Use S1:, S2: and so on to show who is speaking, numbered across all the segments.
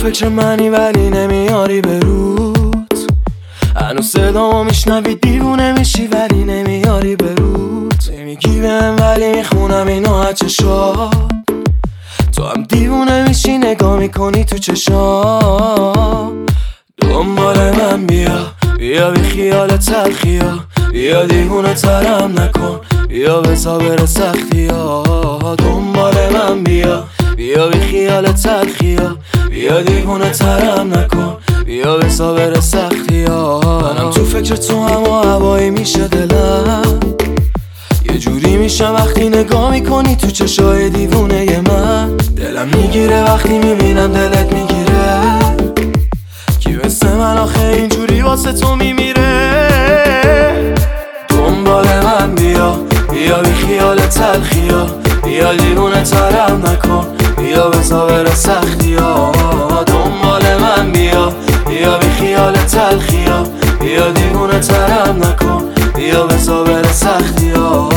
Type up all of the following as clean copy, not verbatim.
S1: فکر منی ولی نمیاری به روت، هنوز صدامو میشنوی دیوونه میشی ولی نمیاری به روت. نمیگی بهم ولی میخونم اینو از چشات، تو هم دیوونه میشی نگاه میکنی تو چشام. دنبال من بیا بیا بی خیال تلخیا، بیا دیوونه ترم نکن، بیا بزا بره سختی ها. دنبال من بیا بیا بی خیال تلخیا، بیا دیوونه ترم نکن، بیا بزا بره سختی ها. منم تو فکر تو هم و هوایی میشه دلم، یه جوری میشه وقتی نگاه میکنی تو چشای دیوونه من. دلم میگیره وقتی میبینم دلت میگیره، کی مثل من آخه اینجوری واسه تو میمیره. دنبال من بیا بیا بی خیال تلخیا، بیا دیوونه ترم نکن، بیا بزا بره سختی ها. دنبال من بیا بیا بی خیال تلخیا، بیا دیوونه ترم نکن، بیا بزا بره سختی ها.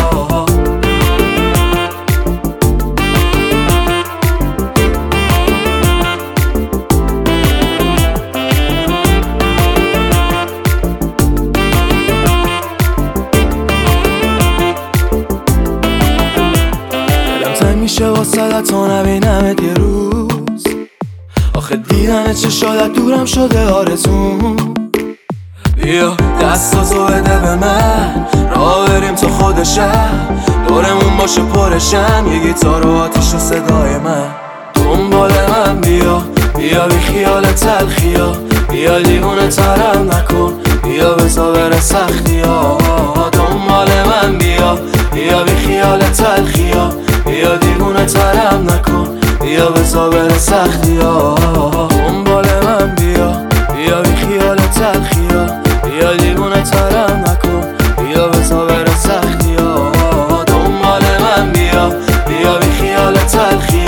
S1: میشه واسه تا نبینمت یه روز، آخه دیدن چشات دورم شده آرزون. بیا دستاتو بده به من، راه بریم تو خود شهر، دورمون باشه پرشم یه گیتار و آتیش و صدای من. دنبال من بیا بیا بی خیال تلخیا، بیا دیوونه ترم نکن، بیا بزا بره سختی ها. دنبال من بیا بیا بی خیال تلخیا، بیا دیوونه ترم نکن، بیا بزا بره سختی ها. دنبال من بیا بیا بی خیال تلخیا، بیا دیوونه ترم نکن، بیا بزا بره سختی ها. دنبال من بیا بیا بی خیال تلخیا.